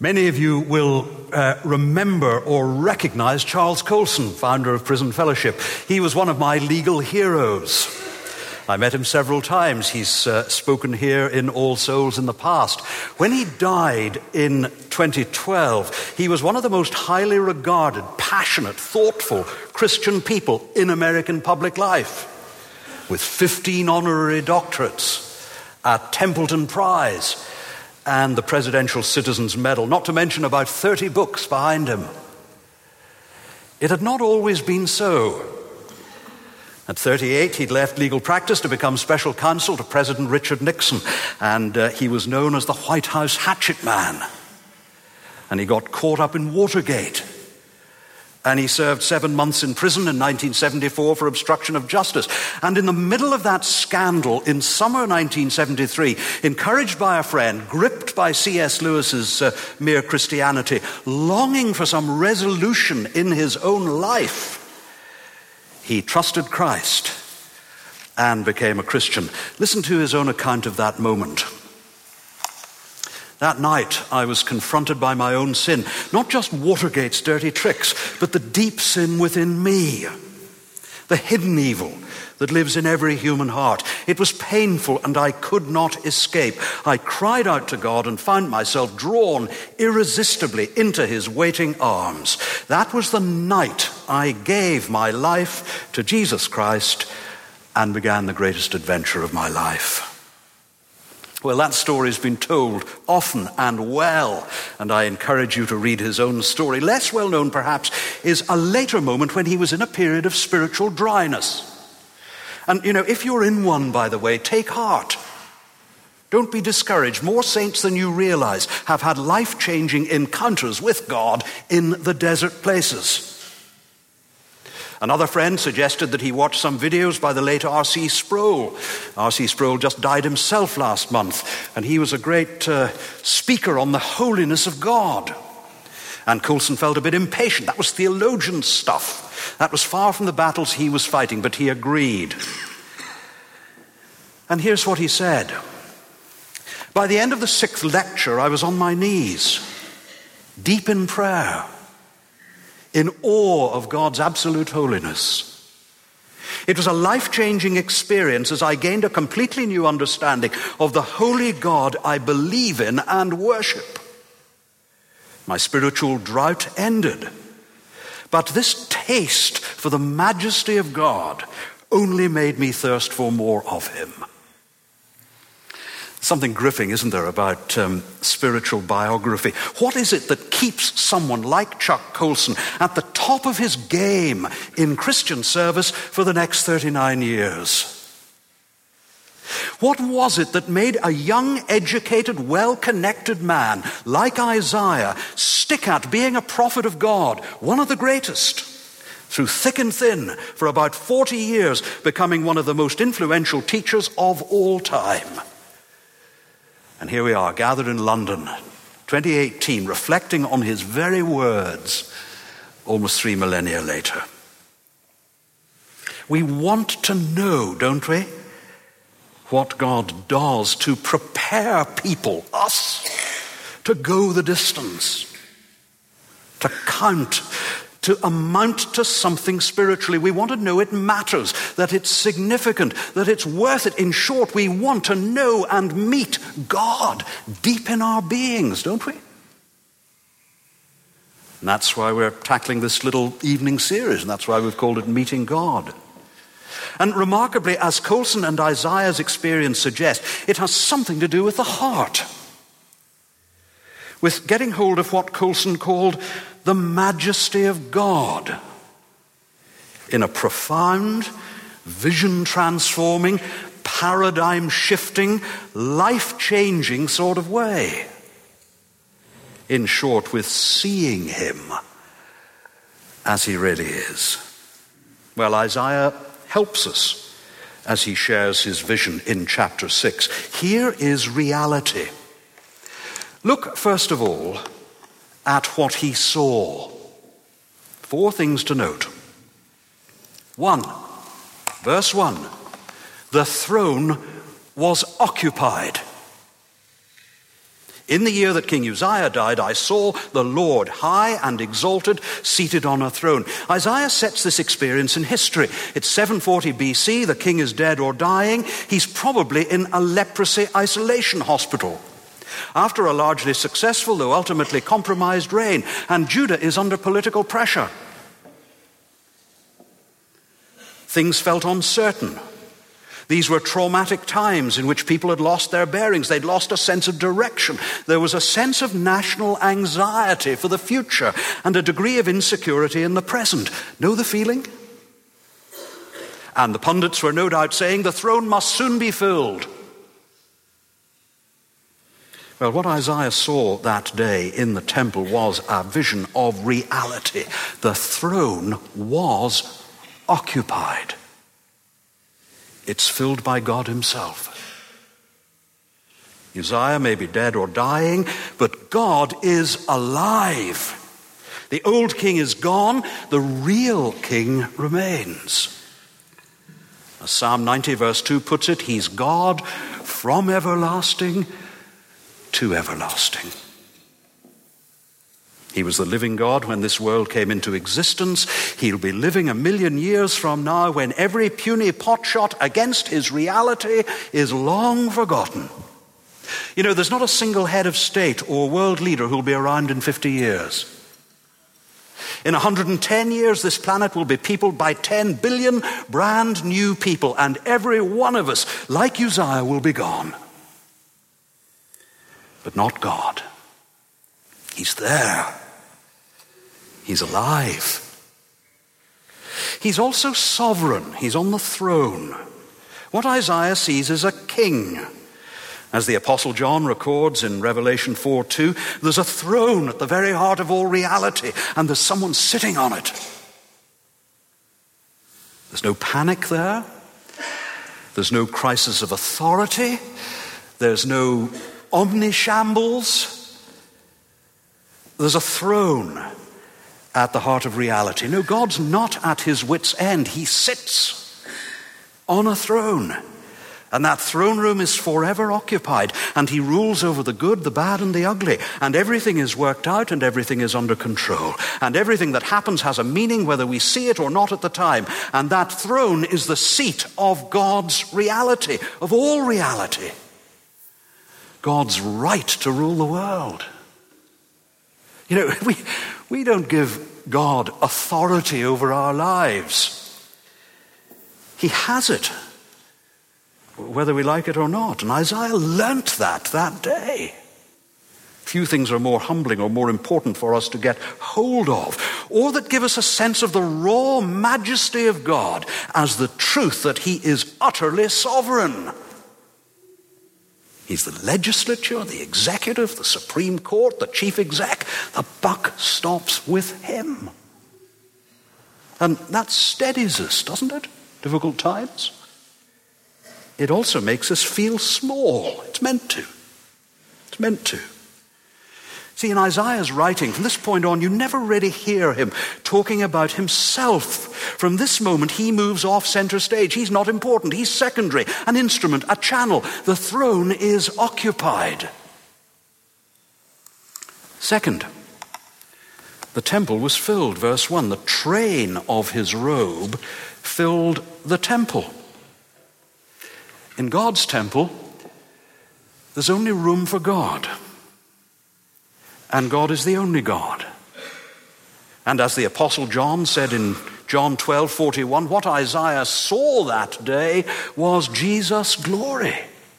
Many of you will remember or recognize Charles Colson, founder of Prison Fellowship. He was one of my legal heroes. I met him several times. He's spoken here in All Souls in the past. When he died in 2012, he was one of the most highly regarded, passionate, thoughtful Christian people in American public life, with 15 honorary doctorates, a Templeton Prize, and the Presidential Citizens Medal, not to mention about 30 books behind him. It had not always been so. At 38, he'd left legal practice to become special counsel to President Richard Nixon, and he was known as the White House hatchet man. And he got caught up in Watergate. And he served 7 months in prison in 1974 for obstruction of justice. And in the middle of that scandal, in summer 1973, encouraged by a friend, gripped by C.S. Lewis's Mere Christianity, longing for some resolution in his own life, he trusted Christ and became a Christian. Listen to his own account of that moment. That night, I was confronted by my own sin, not just Watergate's dirty tricks, but the deep sin within me, the hidden evil that lives in every human heart. It was painful and I could not escape. I cried out to God and found myself drawn irresistibly into his waiting arms. That was the night I gave my life to Jesus Christ and began the greatest adventure of my life. Well, that story's been told often and well, and I encourage you to read his own story. Less well known, perhaps, is a later moment when he was in a period of spiritual dryness. And, if you're in one, by the way, take heart. Don't be discouraged. More saints than you realize have had life-changing encounters with God in the desert places. Another friend suggested that he watch some videos by the late R.C. Sproul. R.C. Sproul just died himself last month, and he was a great speaker on the holiness of God. And Colson felt a bit impatient. That was theologian stuff. That was far from the battles he was fighting, but he agreed. And here's what he said. By the end of the 6th lecture, I was on my knees, deep in prayer, in awe of God's absolute holiness. It was a life-changing experience as I gained a completely new understanding of the holy God I believe in and worship. My spiritual drought ended, but this taste for the majesty of God only made me thirst for more of him. Something gripping, isn't there, about spiritual biography? What is it that keeps someone like Chuck Colson at the top of his game in Christian service for the next 39 years? What was it that made a young, educated, well-connected man like Isaiah stick at being a prophet of God, one of the greatest, through thick and thin, for about 40 years, becoming one of the most influential teachers of all time? And here we are, gathered in London, 2018, reflecting on his very words almost 3 millennia later. We want to know, don't we, what God does to prepare people, us, to go the distance, to count, to amount to something spiritually. We want to know it matters, that it's significant, that it's worth it. In short, we want to know and meet God deep in our beings, don't we? And that's why we're tackling this little evening series, and that's why we've called it Meeting God. And remarkably, as Colson and Isaiah's experience suggest, it has something to do with the heart, with getting hold of what Colson called the majesty of God in a profound, vision-transforming, paradigm-shifting, life-changing sort of way. In short, with seeing him as he really is. Well, Isaiah helps us as he shares his vision in chapter 6. Here is reality. Look, first of all, at what he saw. 4 things to note. 1, verse 1, the throne was occupied. In the year that King Uzziah died, I saw the Lord high and exalted, seated on a throne. Isaiah sets this experience in history. It's 740 BC, the king is dead or dying. He's probably in a leprosy isolation hospital after a largely successful, though ultimately compromised reign, and Judah is under political pressure. Things felt uncertain. These were traumatic times in which people had lost their bearings. They'd lost a sense of direction. There was a sense of national anxiety for the future and a degree of insecurity in the present. Know the feeling? And the pundits were no doubt saying, the throne must soon be filled. Well, what Isaiah saw that day in the temple was a vision of reality. The throne was occupied. It's filled by God himself. Uzziah may be dead or dying, but God is alive. The old king is gone, the real king remains. As Psalm 90 verse 2 puts it, he's God from everlasting to everlasting. He was the living God when this world came into existence. He'll be living 1,000,000 years from now when every puny potshot against his reality is long forgotten. You know, there's not a single head of state or world leader who'll be around in 50 years. In 110 years, this planet will be peopled by 10 billion brand new people, and every one of us, like Uzziah, will be gone. But not God. He's there. He's alive. He's also sovereign. He's on the throne. What Isaiah sees is a king. As the Apostle John records in Revelation 4:2, there's a throne at the very heart of all reality, and there's someone sitting on it. There's no panic there. There's no crisis of authority. There's no omnishambles. There's a throne at the heart of reality. No, God's not at his wit's end. He sits on a throne. And that throne room is forever occupied. And he rules over the good, the bad, and the ugly. And everything is worked out and everything is under control. And everything that happens has a meaning whether we see it or not at the time. And that throne is the seat of God's reality, of all reality. God's right to rule the world. You know, we don't give God authority over our lives. He has it, whether we like it or not. And Isaiah learnt that day. Few things are more humbling or more important for us to get hold of, or that give us a sense of the raw majesty of God as the truth that he is utterly sovereign. He's the legislature, the executive, the Supreme Court, the chief exec. The buck stops with him. And that steadies us, doesn't it? Difficult times. It also makes us feel small. It's meant to. It's meant to. See, in Isaiah's writing, from this point on, you never really hear him talking about himself. From this moment, he moves off center stage. He's not important. He's secondary, an instrument, a channel. The throne is occupied. Second, the temple was filled. Verse 1, the train of his robe filled the temple. In God's temple, there's only room for God. And God is the only God. And as the Apostle John said in John 12:41, what Isaiah saw that day was Jesus' glory.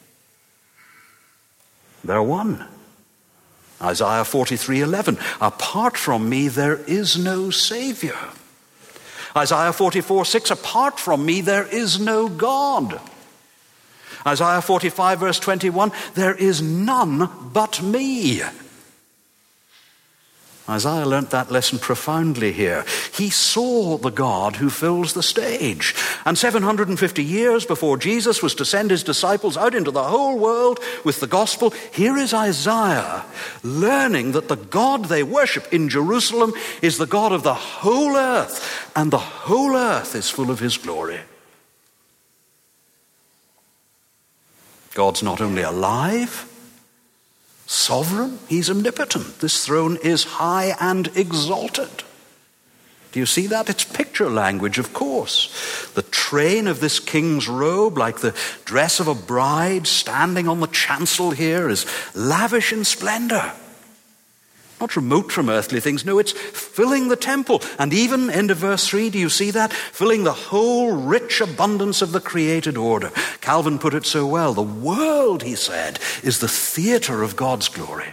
They're one. Isaiah 43:11, apart from me there is no Savior. Isaiah 44:6, apart from me there is no God. Isaiah 45 verse 21, there is none but me. Isaiah learnt that lesson profoundly here. He saw the God who fills the stage. And 750 years before Jesus was to send his disciples out into the whole world with the gospel, here is Isaiah learning that the God they worship in Jerusalem is the God of the whole earth, and the whole earth is full of his glory. God's not only alive, Sovereign, he's omnipotent. This throne is high and exalted. Do you see that? It's picture language, of course. The train of this king's robe, like the dress of a bride standing on the chancel here, is lavish in splendor. Not remote from earthly things. No, it's filling the temple. And even, end of verse 3, do you see that? Filling the whole rich abundance of the created order. Calvin put it so well. The world, he said, is the theater of God's glory.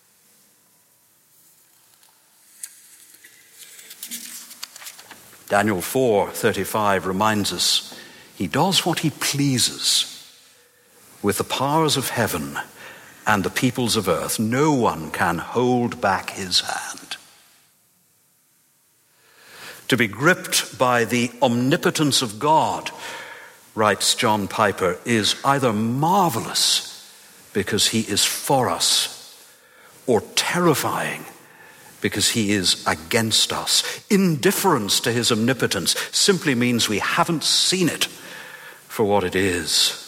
Daniel 4:35 reminds us, he does what he pleases with the powers of heaven and the peoples of earth. No one can hold back his hand. To be gripped by the omnipotence of God, writes John Piper, is either marvelous because he is for us, or terrifying because he is against us. Indifference to his omnipotence simply means we haven't seen it for what it is.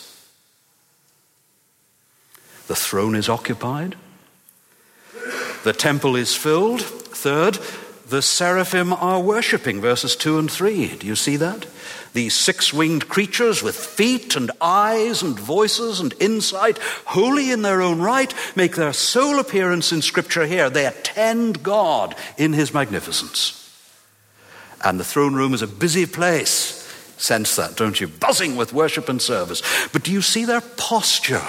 The throne is occupied. The temple is filled. Third, the seraphim are worshipping, verses 2 and 3. Do you see that? These six-winged creatures with feet and eyes and voices and insight, holy in their own right, make their sole appearance in Scripture here. They attend God in his magnificence. And the throne room is a busy place. Sense that, don't you? Buzzing with worship and service. But do you see their posture?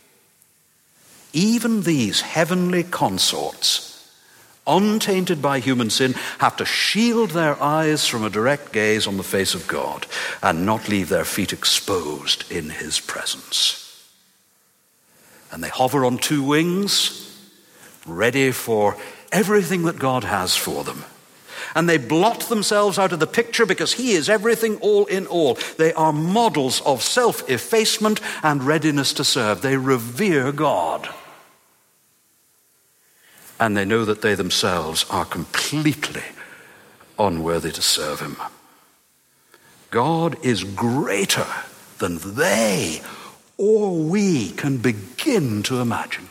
Even these heavenly consorts, untainted by human sin, have to shield their eyes from a direct gaze on the face of God and not leave their feet exposed in his presence. And they hover on two wings, ready for everything that God has for them. And they blot themselves out of the picture because he is everything, all in all. They are models of self-effacement and readiness to serve. They revere God. And they know that they themselves are completely unworthy to serve him. God is greater than they or we can begin to imagine.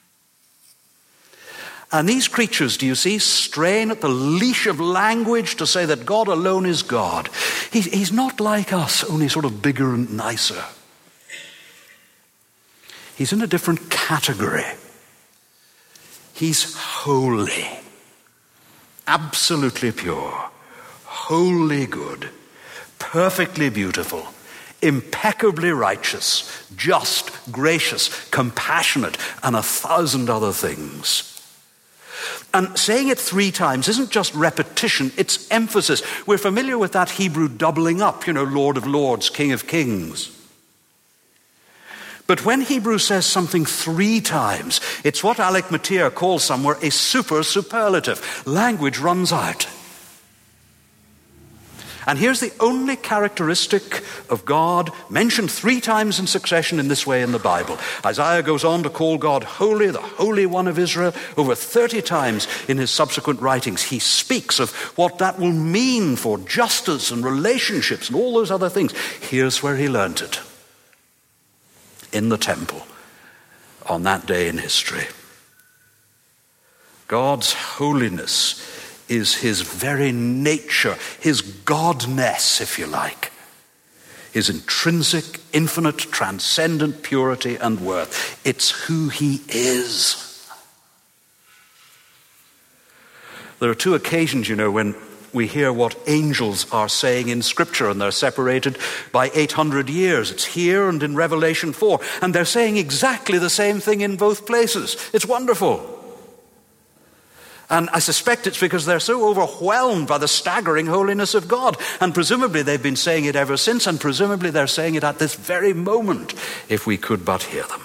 And these creatures, do you see, strain at the leash of language to say that God alone is God. He's not like us, only sort of bigger and nicer. He's in a different category. He's holy, absolutely pure, wholly good, perfectly beautiful, impeccably righteous, just, gracious, compassionate, and 1,000 other things. And saying it 3 times isn't just repetition, it's emphasis. We're familiar with that Hebrew doubling up, Lord of Lords, King of Kings. But when Hebrews says something 3 times, it's what Alec Motyer calls somewhere a superlative. Language runs out. And here's the only characteristic of God mentioned 3 times in succession in this way in the Bible. Isaiah goes on to call God holy, the Holy One of Israel. Over 30 times in his subsequent writings, he speaks of what that will mean for justice and relationships and all those other things. Here's where he learned it. In the temple on that day in history. God's holiness is his very nature, his godness, if you like. His intrinsic, infinite, transcendent purity and worth. It's who he is. There are 2 occasions, when we hear what angels are saying in Scripture, and they're separated by 800 years. It's here and in Revelation 4. And they're saying exactly the same thing in both places. It's wonderful. And I suspect it's because they're so overwhelmed by the staggering holiness of God. And presumably they've been saying it ever since, and presumably they're saying it at this very moment, if we could but hear them.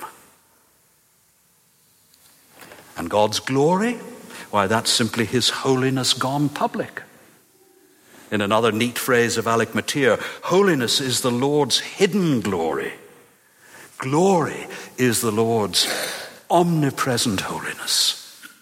And God's glory? Why, that's simply his holiness gone public. In another neat phrase of Alec Motyer, holiness is the Lord's hidden glory. Glory is the Lord's omnipresent holiness.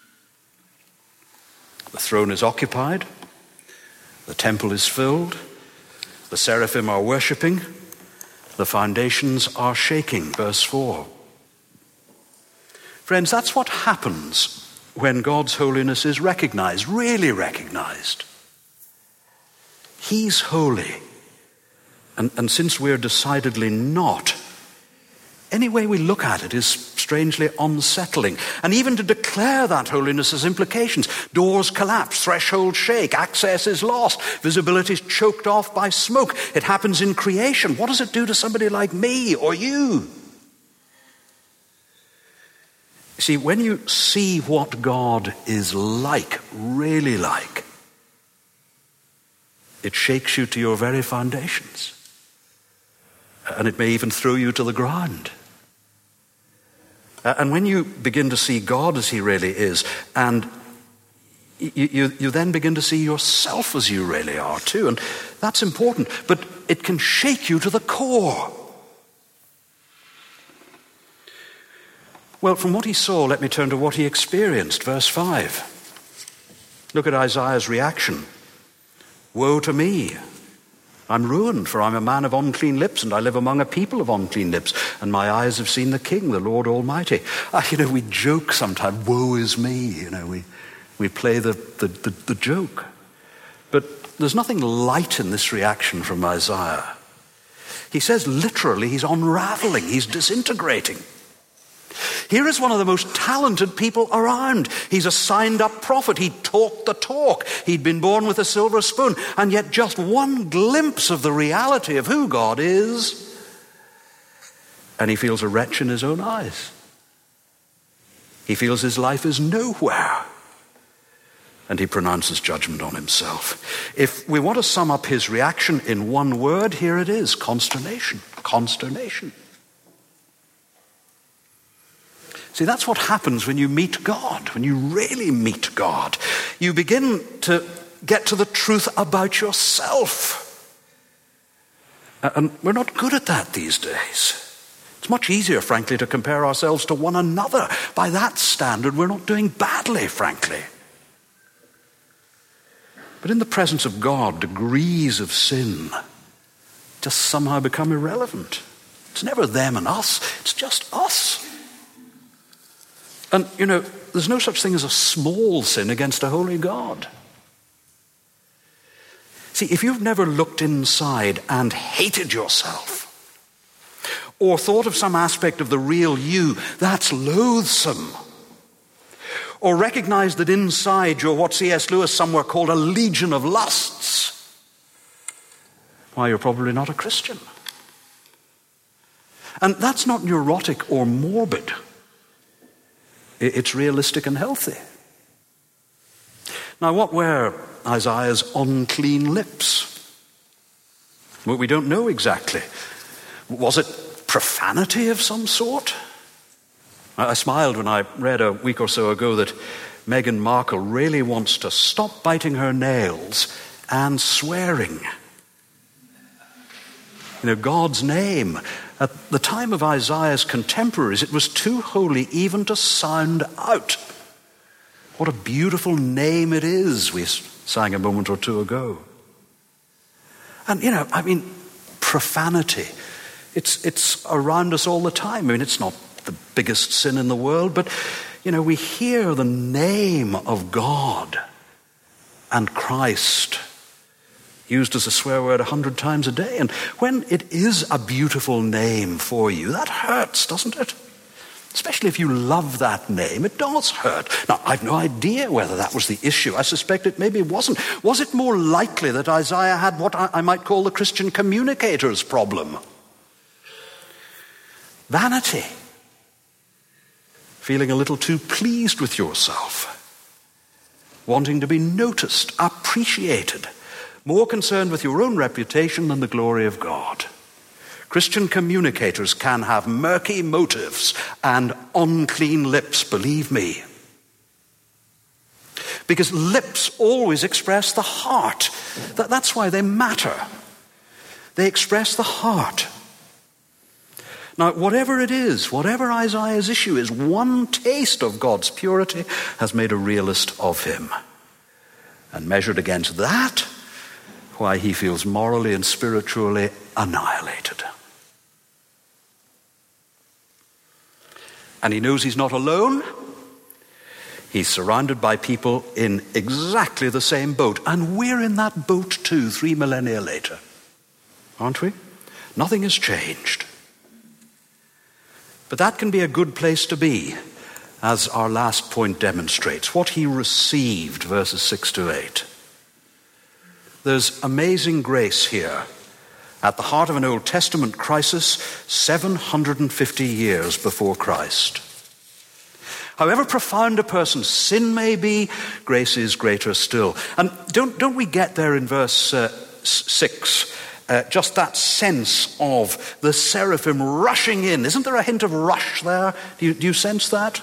The throne is occupied. The temple is filled. The seraphim are worshipping. The foundations are shaking. Verse 4. Friends, that's what happens when God's holiness is recognized, really recognized. He's holy. And since we're decidedly not, any way we look at it is strangely unsettling. And even to declare that holiness has implications. Doors collapse, thresholds shake, access is lost, visibility is choked off by smoke. It happens in creation. What does it do to somebody like me or you? See, when you see what God is like, really like, it shakes you to your very foundations. And it may even throw you to the ground. And when you begin to see God as he really is, and you then begin to see yourself as you really are too, and that's important, but it can shake you to the core. Well, from what he saw, let me turn to what he experienced. Verse 5. Look at Isaiah's reaction. Woe to me! I'm ruined, for I'm a man of unclean lips, and I live among a people of unclean lips, and my eyes have seen the King, the Lord Almighty. We joke sometimes, woe is me. We play the joke. But there's nothing light in this reaction from Isaiah. He says literally he's unraveling, he's disintegrating. Here is one of the most talented people around. He's a signed-up prophet. He talked the talk. He'd been born with a silver spoon. And yet just one glimpse of the reality of who God is, and he feels a wretch in his own eyes. He feels his life is nowhere. And he pronounces judgment on himself. If we want to sum up his reaction in one word, here it is: consternation. Consternation. See, that's what happens when you meet God, when you really meet God. You begin to get to the truth about yourself. And we're not good at that these days. It's much easier, frankly, to compare ourselves to one another. By that standard, we're not doing badly, frankly. But in the presence of God, degrees of sin just somehow become irrelevant. It's never them and us, it's just us. And, there's no such thing as a small sin against a holy God. See, if you've never looked inside and hated yourself, or thought of some aspect of the real you that's loathsome, or recognized that inside you're what C.S. Lewis somewhere called a legion of lusts, why, you're probably not a Christian. And that's not neurotic or morbid. It's realistic and healthy. Now, what were Isaiah's unclean lips? Well, we don't know exactly. Was it profanity of some sort? I smiled when I read a week or so ago that Meghan Markle really wants to stop biting her nails and swearing. God's name. At the time of Isaiah's contemporaries, it was too holy even to sound out. What a beautiful name it is, we sang a moment or two ago. And, profanity. It's around us all the time. It's not the biggest sin in the world, but, we hear the name of God and Christ used as a swear word 100 times a day. And when it is a beautiful name for you, that hurts, doesn't it? Especially if you love that name, it does hurt. Now, I've no idea whether that was the issue. I suspect it maybe wasn't. Was it more likely that Isaiah had what I might call the Christian communicator's problem? Vanity. Feeling a little too pleased with yourself. Wanting to be noticed, appreciated. More concerned with your own reputation than the glory of God. Christian communicators can have murky motives and unclean lips, believe me. Because lips always express the heart. That's why they matter. They express the heart. Now, whatever it is, whatever Isaiah's issue is, one taste of God's purity has made a realist of him. And measured against that, why, he feels morally and spiritually annihilated. And he knows he's not alone. He's surrounded by people in exactly the same boat. And we're in that boat too, 3 millennia later. Aren't we? Nothing has changed. But that can be a good place to be, as our last point demonstrates. What he received, verses 6 to 8. There's amazing grace here at the heart of an Old Testament crisis 750 years before Christ. However profound a person's sin may be, grace is greater still. And don't we get there in verse 6, just that sense of the seraphim rushing in? Isn't there a hint of rush there? Do you sense that?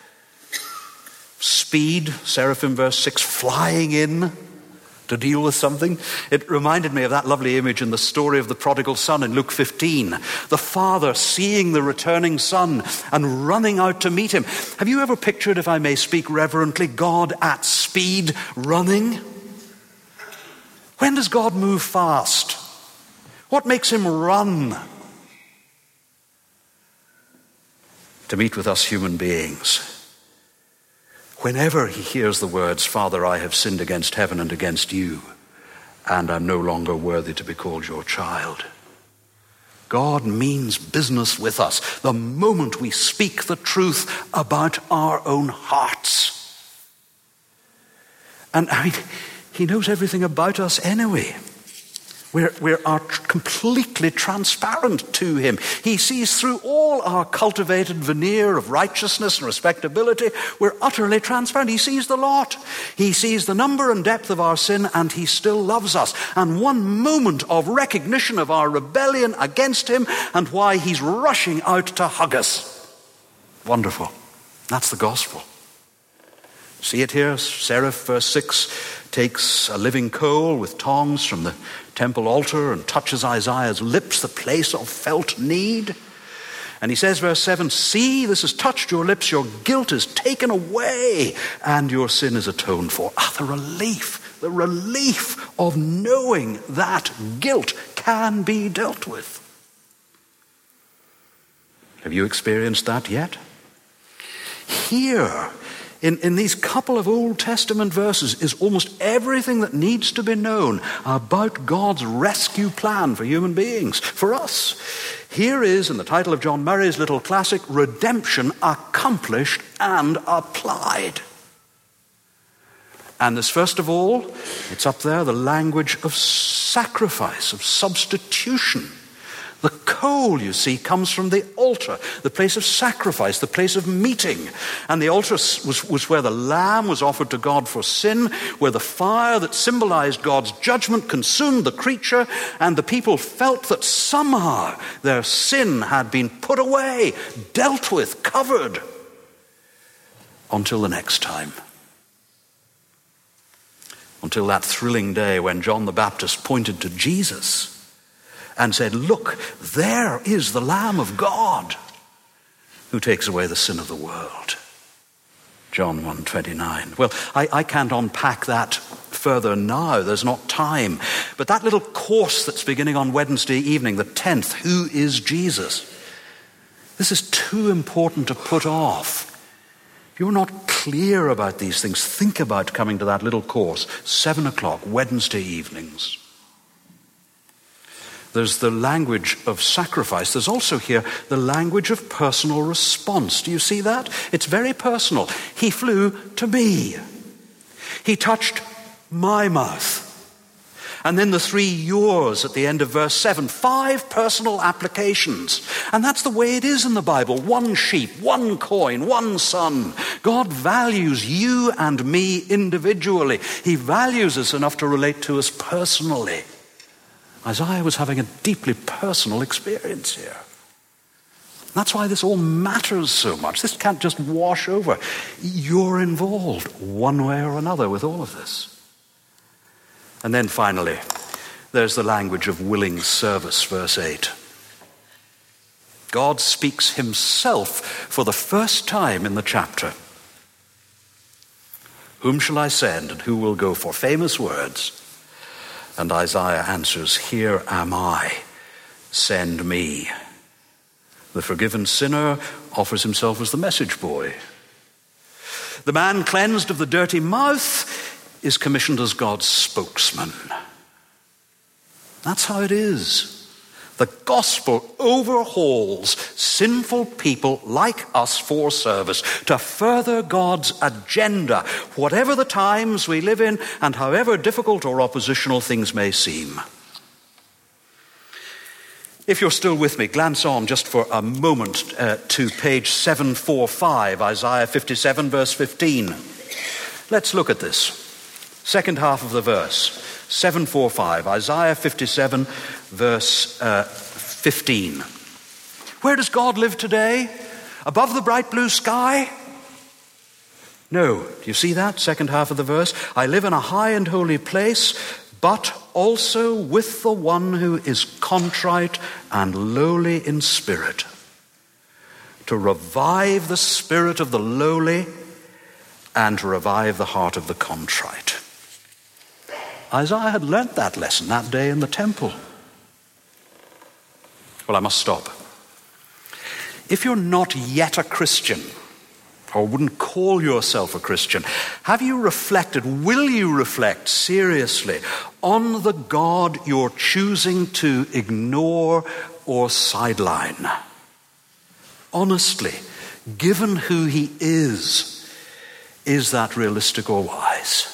Speed, seraphim verse 6, flying in to deal with something. It reminded me of that lovely image in the story of the prodigal son in Luke 15. The father seeing the returning son and running out to meet him. Have you ever pictured, if I may speak reverently, God at speed running? When does God move fast? What makes him run? To meet with us human beings. Whenever he hears the words, Father, I have sinned against heaven and against you, and I'm no longer worthy to be called your child. God means business with us the moment we speak the truth about our own hearts. And he knows everything about us anyway. We are completely transparent to him. He sees through all our cultivated veneer of righteousness and respectability. We're utterly transparent. He sees the lot. He sees the number and depth of our sin, and he still loves us. And one moment of recognition of our rebellion against him and why he's rushing out to hug us. Wonderful. That's the gospel. See it here? Seraph, verse 6, takes a living coal with tongs from the temple altar and touches Isaiah's lips, the place of felt need. And he says, verse 7, see, this has touched your lips, your guilt is taken away, and your sin is atoned for. The relief of knowing that guilt can be dealt with. Have you experienced that yet? Here, in these couple of Old Testament verses is almost everything that needs to be known about God's rescue plan for human beings, for us. Here is, in the title of John Murray's little classic, Redemption Accomplished and Applied. And there's first of all, it's up there, the language of sacrifice, of substitution. The coal, you see, comes from the altar, the place of sacrifice, the place of meeting. And the altar was where the lamb was offered to God for sin, where the fire that symbolized God's judgment consumed the creature, and the people felt that somehow their sin had been put away, dealt with, covered, until the next time. Until that thrilling day when John the Baptist pointed to Jesus and said, look, there is the Lamb of God who takes away the sin of the world. John 1:29. Well, I can't unpack that further now. There's not time. But that little course that's beginning on Wednesday evening, the 10th, who is Jesus? This is too important to put off. If you're not clear about these things, think about coming to that little course, 7 o'clock, Wednesday evenings. There's the language of sacrifice. There's also here the language of personal response. Do you see that? It's very personal. He flew to me. He touched my mouth. And then the 3 yours at the end of verse 7. 5 personal applications. And that's the way it is in the Bible. 1 sheep, 1 coin, 1 son. God values you and me individually. He values us enough to relate to us personally. Isaiah was having a deeply personal experience here. That's why this all matters so much. This can't just wash over. You're involved one way or another with all of this. And then finally, there's the language of willing service, verse 8. God speaks himself for the first time in the chapter. Whom shall I send and who will go for? Famous words. And Isaiah answers, here am I, send me. The forgiven sinner offers himself as the message boy. The man cleansed of the dirty mouth is commissioned as God's spokesman. That's how it is. The gospel overhauls sinful people like us for service to further God's agenda, whatever the times we live in and however difficult or oppositional things may seem. If you're still with me, glance on just for a moment to page 745, Isaiah 57, verse 15. Let's look at this. Second half of the verse. 745, Isaiah 57, verse 15. Where does God live today? Above the bright blue sky? No. Do you see that? Second half of the verse. I live in a high and holy place, but also with the one who is contrite and lowly in spirit, to revive the spirit of the lowly and to revive the heart of the contrite. Isaiah had learnt that lesson that day in the temple. Well, I must stop. If you're not yet a Christian, or wouldn't call yourself a Christian, have you reflected, will you reflect seriously on the God you're choosing to ignore or sideline? Honestly, given who he is that realistic or wise?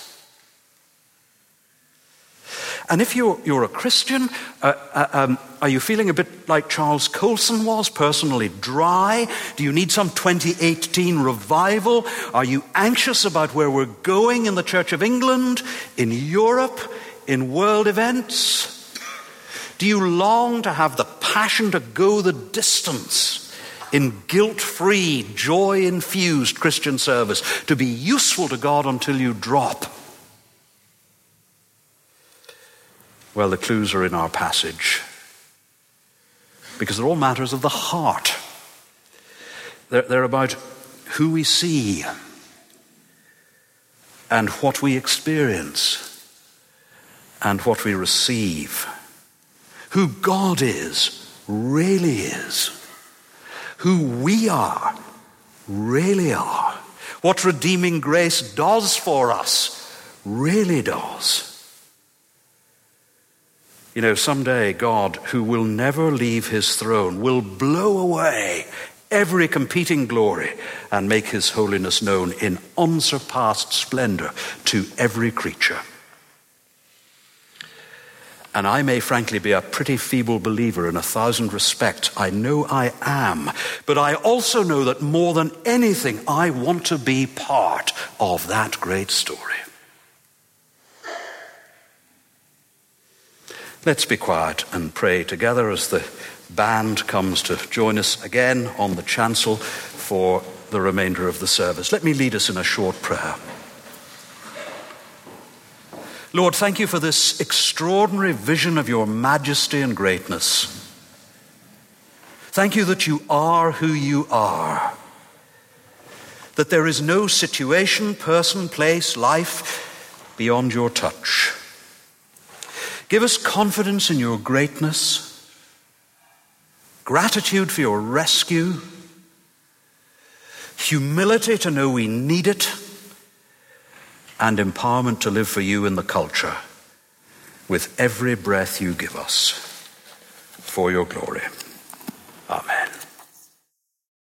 And if you're a Christian, are you feeling a bit like Charles Colson was, personally dry? Do you need some 2018 revival? Are you anxious about where we're going in the Church of England, in Europe, in world events? Do you long to have the passion to go the distance in guilt-free, joy-infused Christian service, to be useful to God until you drop? Well, the clues are in our passage, because they're all matters of the heart. They're about who we see and what we experience and what we receive. Who God is, really is. Who we are, really are. What redeeming grace does for us, really does. You know, someday God, who will never leave his throne, will blow away every competing glory and make his holiness known in unsurpassed splendor to every creature. And I may frankly be a pretty feeble believer in 1,000 respects. I know I am. But I also know that more than anything, I want to be part of that great story. Let's be quiet and pray together as the band comes to join us again on the chancel for the remainder of the service. Let me lead us in a short prayer. Lord, thank you for this extraordinary vision of your majesty and greatness. Thank you that you are who you are, that there is no situation, person, place, life beyond your touch. Give us confidence in your greatness, gratitude for your rescue, humility to know we need it, and empowerment to live for you in the culture with every breath you give us for your glory.